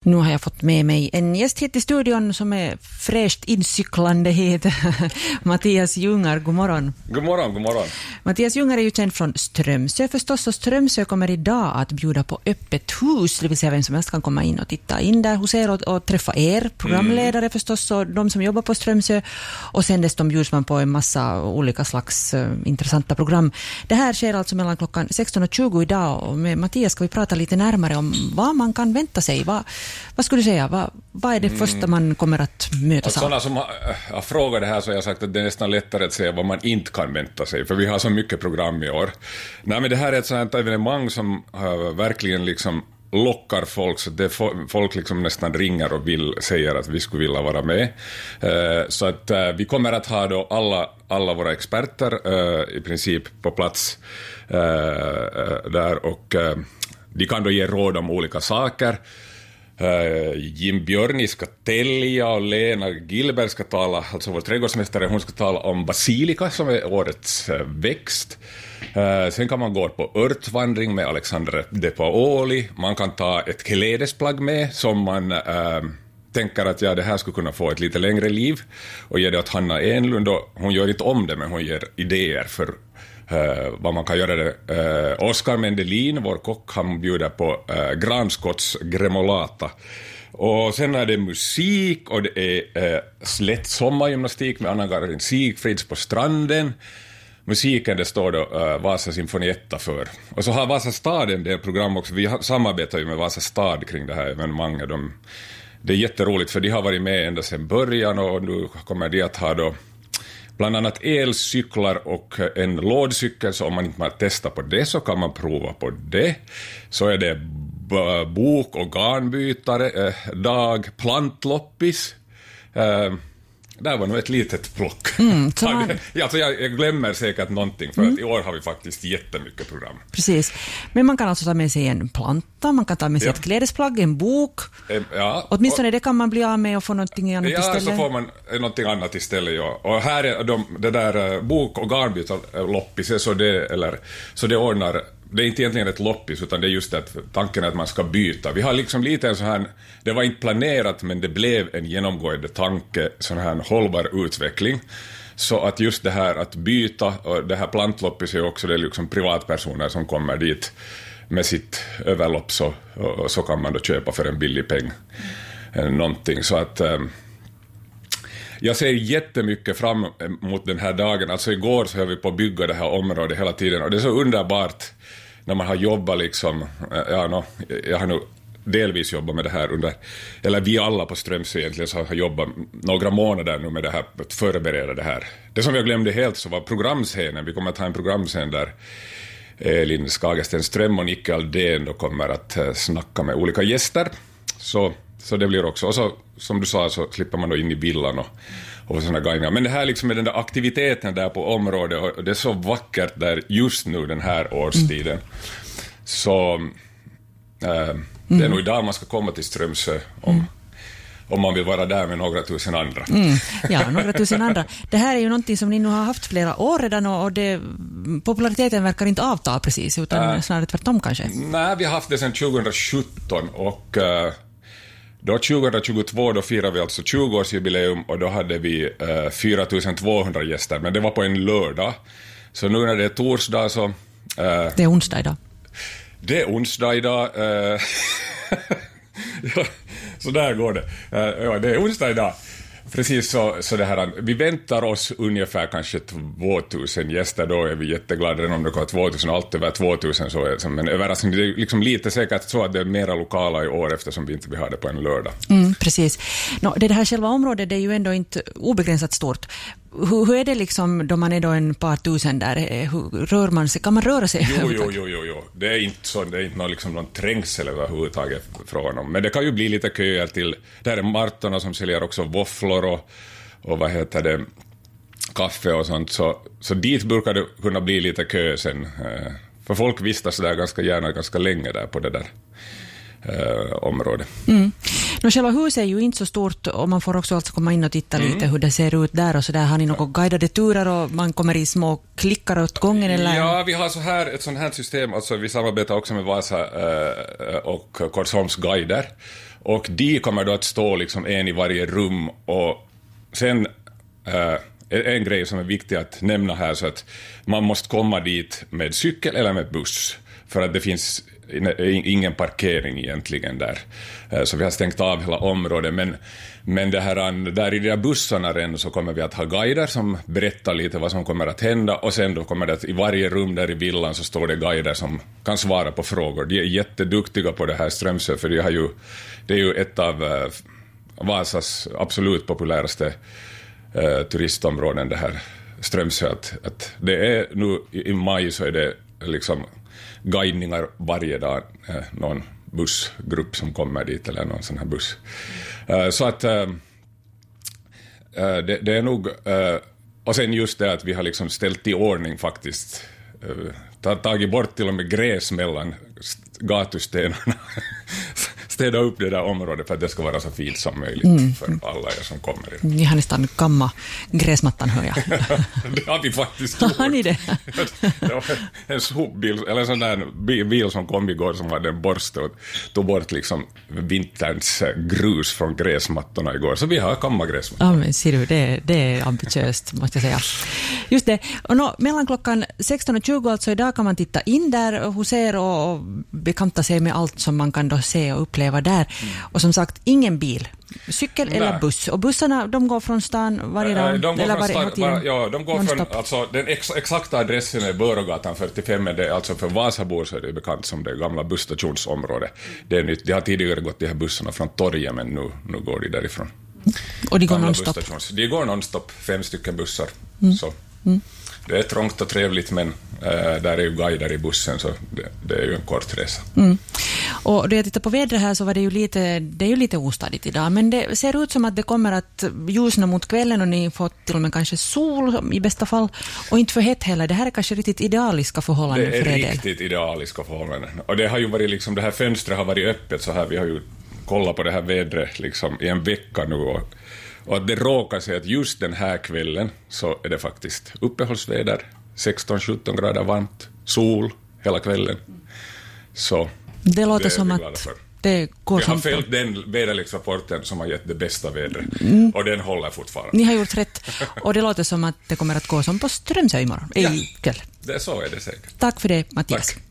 Nu har jag fått med mig en gäst hit i studion som är fräscht incyklande hit. Mattias Ljungar, god morgon. God morgon, god morgon. Mattias Ljungar är ju känd från Strömsö förstås, och Strömsö kommer idag att bjuda på öppet hus, det vill säga vem som helst kan komma in och titta in där hos er och träffa er, programledare förstås, och de som jobbar på Strömsö, och sen dessutom bjuds man på en massa olika slags intressanta program. Det här sker alltså mellan klockan 16:20 idag, och med Mattias ska vi prata lite närmare om vad man kan vänta sig. Vad skulle du säga? Vad är det första man kommer att mötas av? Sådana som har frågat det här så har jag sagt att det är nästan lättare att säga vad man inte kan vänta sig, för vi har så mycket program i år. Nej, men det här är ett sådant evenemang som verkligen liksom lockar folk, så det folk liksom nästan ringer och säger att vi skulle vilja vara med. Så att vi kommer att ha då alla våra experter i princip på plats där, och de kan då ge råd om olika saker. Jim Björni ska tälja och Lena Gilbert ska tala, alltså vår trädgårdsmästare, hon ska tala om basilika som är årets växt. Sen kan man gå på örtvandring med Alexandre de Paoli. Man kan ta ett klädesplagg med som man tänker att det här skulle kunna få ett lite längre liv, och ge det åt Hanna Enlund, och hon gör inte om det, men hon ger idéer för vad man kan göra det. Oskar Mendelin, vår kock, han bjuder på granskotts gremolata. Och sen är det musik, och det är slätt sommargymnastik med Anna-Karin Sigfrids på stranden. Musiken, det står då Vasa Symfonietta för. Och så har Vasa stad en del program också. Vi samarbetar ju med Vasa stad kring det här evenemanget. Det är jätteroligt, för de har varit med ända sedan början, och nu kommer de att ha då bland annat elcyklar och en lådcykel, så om man inte har testat på det så kan man prova på det. Så är det bok- och garnbytare, dag, plantloppis. Där var nog ett litet plock. Alltså jag glömmer säkert någonting, för att i år har vi faktiskt jättemycket program. Precis. Men man kan alltså ta med sig en planta, man kan ta med sig ett klädesplagg, en bok. Åtminstone det kan man bli av med och få någonting annat istället. Ja, så får man någonting annat istället, ja. Och här är det där bok- och garnbytarloppis, så det ordnar. Det är inte egentligen ett loppis, utan det är just att tanken är att man ska byta. Vi har liksom lite en sån här, det var inte planerat, men det blev en genomgående tanke, sån här hållbar utveckling. Så att just det här att byta, och det här plantloppis är också, det är liksom privatpersoner som kommer dit med sitt överlopp, så kan man då köpa för en billig peng någonting. Så att jag ser jättemycket fram mot den här dagen. Alltså igår så höll vi på att bygga det här området hela tiden, och det är så underbart när man har jobbat liksom, jag har nog delvis jobbat med det här eller vi alla på Strömsö egentligen så har jobbat några månader nu med det här, att förbereda det här. Det som jag glömde helt så var programscenen. Vi kommer att ha en programscen där Elin Skagersten-Ström och Nicke Aldén då kommer att snacka med olika gäster. Så det blir också. Och så, som du sa, så slipper man då in i villan och sådana gånger. Men det här liksom med den där aktiviteten där på området, och det är så vackert där just nu den här årstiden. Så det är nog idag man ska komma till Strömsö om man vill vara där med några tusen andra. Ja, några tusen andra. Det här är ju någonting som ni nu har haft flera år redan, och populariteten verkar inte avta precis, utan snarare tvärtom kanske. Nej, vi har haft det sedan 2017, och då 2022 då firar vi alltså 20-årsjubileum, och då hade vi 4200 gäster, men det var på en lördag. Så nu när det är torsdag så... det är onsdag idag. Det är onsdag idag. Ja, så där går det. Ja, det är onsdag idag. Precis så det här. Vi väntar oss ungefär kanske 2000 gäster, då är vi jätteglada. Om det går 2000 och allt över 2000 så är det som en överraskning. Det är liksom lite säkert så att det är mera lokala i år, eftersom vi inte vill ha det på en lördag. Precis. Det här själva området, det är ju ändå inte obegränsat stort. Hur är det liksom då man är då en par tusen där? Hur rör man sig? Kan man röra sig? Jo. Det är inte så, det är inte någon trängsel överhuvudtaget från om. Men det kan ju bli lite köer till. Där är Martorna som säljer också våfflor och vad heter det, kaffe och sånt. Så dit brukar det kunna bli lite kö sen. För folk vistas där ganska gärna, ganska länge där på det där område. Själva huset är ju inte så stort, och man får också alltså komma in och titta lite hur det ser ut där, och så där. Har ni något guidade turer och man kommer i små klickar åt gången? Eller? Ja, vi har ett sånt här system, alltså vi samarbetar också med Vasa och Korsholms guider, Och de kommer då att stå liksom en i varje rum. Och sen en grej som är viktig att nämna här, så att man måste komma dit med cykel eller med buss, för att det finns ingen parkering egentligen där. Så vi har stängt av hela området, men det här, där i de där bussarna redan så kommer vi att ha guider som berättar lite vad som kommer att hända, och sen då kommer det att i varje rum där i villan så står det guider som kan svara på frågor. De är jätteduktiga på det här Strömsö, för det är ju ett av Vasas absolut populäraste turistområden, det här Strömsö. Att det är nu i maj så är det liksom guidningar varje dag, någon bussgrupp som kommer dit eller någon sån här buss. Så att det är nog, och sen just det att vi har liksom ställt i ordning faktiskt, tagit bort till och med gräs mellan gatustenarna, städa upp det där området för att det ska vara så fint som möjligt för alla er som kommer. Ni har nästan kamma gräsmattan, hör jag. Det har vi faktiskt gjort. Har ni det? Det var en sopbil, eller en sån där bil som kom igår som hade en borste och tog bort liksom vinterns grus från gräsmattorna igår. Så vi har kamma gräsmattorna. Ja, men ser du, det är ambitiöst, måste jag säga. Just det. Och mellan klockan 16 och 20 alltså idag kan man titta in där hos er och bekanta sig med allt som man kan då se och uppleva där. Och som sagt, ingen bil, cykel eller buss. Och bussarna, de går från stan varje dag? De går från alltså, den exakta adressen är Börogatan 45, men det är alltså för Vasabor så är det bekant som det gamla busstationsområdet. Det är nytt. Det har tidigare gått de här bussarna från torget, men nu går de därifrån. Och de går nonstop? De går nonstop, 5 stycken bussar. Så. Det är trångt och trevligt, men där är ju guider i bussen, så det är ju en kort resa. Och då jag tittar på vädret här så var det är ju lite ostadigt idag, men det ser ut som att det kommer att ljusna mot kvällen och ni får till och med kanske sol i bästa fall, och inte för hett heller. Det här är kanske riktigt idealiska förhållanden för er del. Det är riktigt idealiska förhållanden. Och det har ju varit liksom, det här fönstret har varit öppet så här, vi har ju kollat på det här vädret liksom i en vecka nu, och att det råkar sig att just den här kvällen så är det faktiskt uppehållsväder, 16-17 grader varmt, sol hela kvällen. Så det låter som att det går som... Vi har följt den väderleksrapporten som har gett det bästa vädret, och den håller fortfarande. Ni har gjort rätt, och det låter som att det kommer att gå som på Strömsö imorgon, ikväll. Så är det säkert. Tack för det, Mattias. Tack.